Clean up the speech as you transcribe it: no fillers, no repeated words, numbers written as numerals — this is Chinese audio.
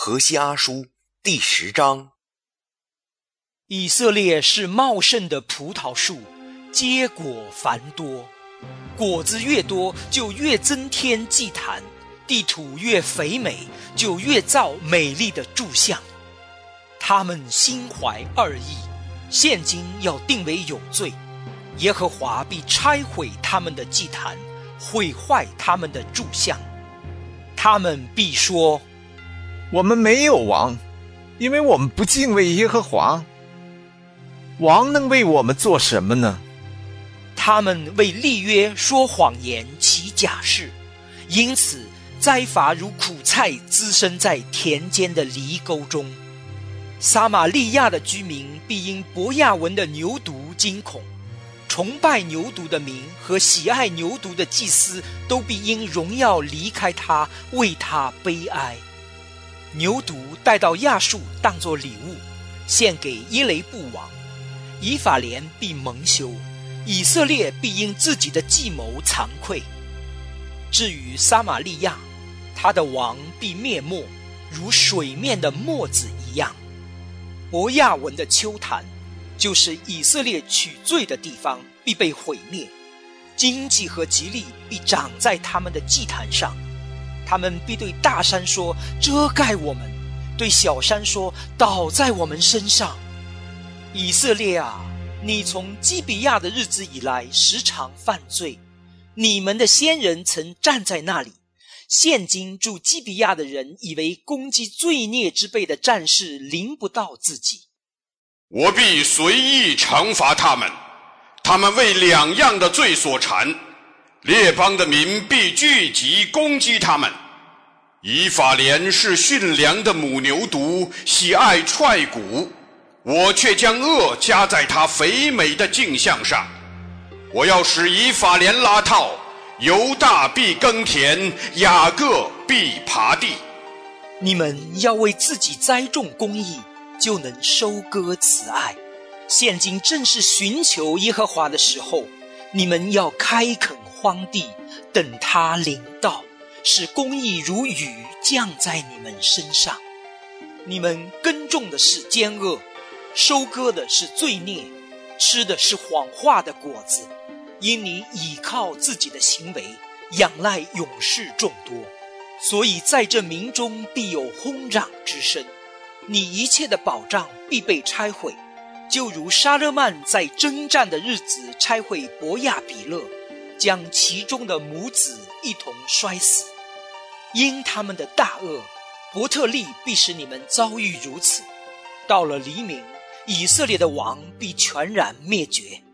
何西阿书第10章。 以色列是茂盛的葡萄树，结果繁多，果子越多，就越增添祭坛；地土越肥美，就越造美丽的柱像。他们心怀二意，现今要定为有罪。耶和华必拆毁他们的祭坛，毁坏他们的柱像。他们必说： 我们没有王，因为我们不敬畏耶和华。王能为我们做什么呢？ 他们为立约说谎言，起假誓，因此灾罚如苦菜滋生在田间的犁沟中。撒玛利亚的居民必因伯亚文的牛犊惊恐，崇拜牛犊的民和喜爱牛犊的祭司都必因荣耀离开他，为他悲哀。牛犊带到亚述当作礼物，献给耶雷布王。以法莲必蒙羞，以色列必因自己的计谋惭愧。至于撒玛利亚，他的王必灭没，如水面的沫子一样。伯亚文的丘坛，就是以色列取罪的地方，必被毁灭。荆棘和吉利必长在他们的祭坛上。他们必对大山说：遮盖我们；对小山说：倒在我们身上。以色列啊，你从基比亚的日子以来时常犯罪，你们的先人曾站在那里。现今住基比亚的人以为攻击罪孽之辈的战士临不到自己。 我必随意惩罚他们，他们为两样的罪所缠，列邦的民必聚集攻击他们。以法莲是驯良的母牛犊，喜爱踹鼓，我却将恶加在他肥美的镜像上。我要使以法莲拉套，犹大必耕田，雅各必耙地。 你们要为自己栽种公义，就能收割慈爱。现今正是寻求耶和华的时候，你们要开垦荒地，等他临到，使公义如雨降在你们身上。你们耕种的是奸恶，收割的是罪孽，吃的是谎话的果子。因你倚靠自己的行为，仰赖勇士众多，所以在这民中必有轰嚷之声。你一切的保障必被拆毁，就如沙勒曼在征战的日子拆毁伯亚比勒，将其中的母子一同摔死。因他们的大恶，伯特利必使你们遭遇如此。到了黎明，以色列的王必全然灭绝。